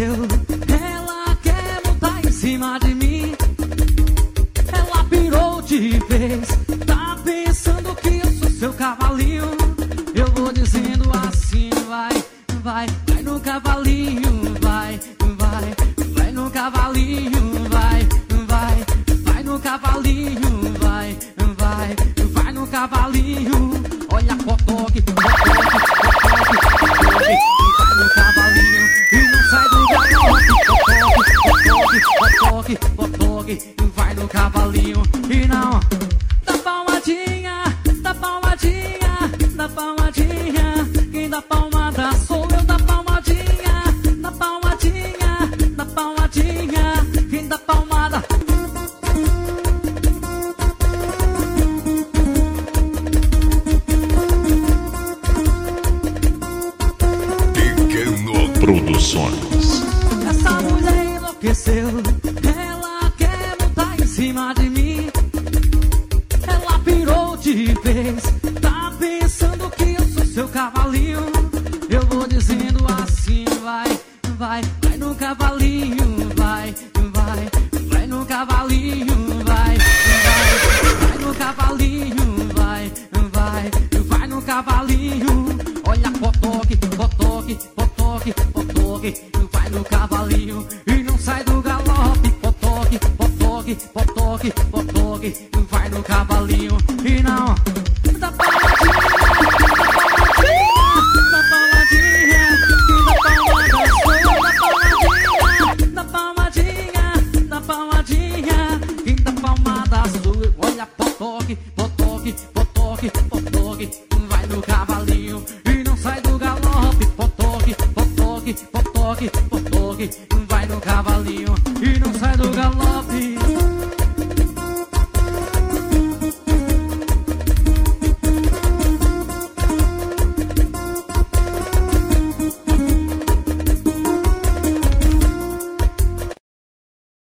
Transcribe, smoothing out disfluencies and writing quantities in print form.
enlouqueceu. Ela quer montar em cima de mim. Ela pirou de vez. Tá pensando que eu sou seu cavalinho. Eu vou dizendo assim, vai, vai, vai no cavalinho, vai, vai, vai no cavalinho, vai, vai, vai no cavalinho, vai, vai, vai no cavalinho. Olha, potoque, potoque, potoque, potoque, vai no cavalinho e não sai do galope. Potoque, potoque, potoque, potoque, vai no cavalinho e não dá palmadinha, dá palmadinha, dá palmadinha. Quem dá palmada sou eu, dá palmadinha, dá palmadinha, dá palmadinha. Quem dá palmada. Pequeno Produções. Essa mulher enlouqueceu. Ela quer montar em cima de mim. Ela pirou de vez. Tá pensando que eu sou seu cavalinho. Eu vou dizendo assim, vai, vai, vai no cavalinho, vai, vai, vai no cavalinho, vai, vai, vai no cavalinho, vai, vai, vai no cavalinho. Olha, potoque, potoque, potoque, potoque, vai no cavalinho e não sai do galope. Potoque, potoque, potoque, potoque, vai no cavalinho e não dá palmadinha, dá palmadinha, dá palmadinha, dá palmadinha, quem dá palmada sou eu. Olha, potoque, potoque, potoque, potoque, vai no cavalinho e não sai do galope. Potoque, potoque, potoque, potoque, vai no cavalinho e não sai do galope.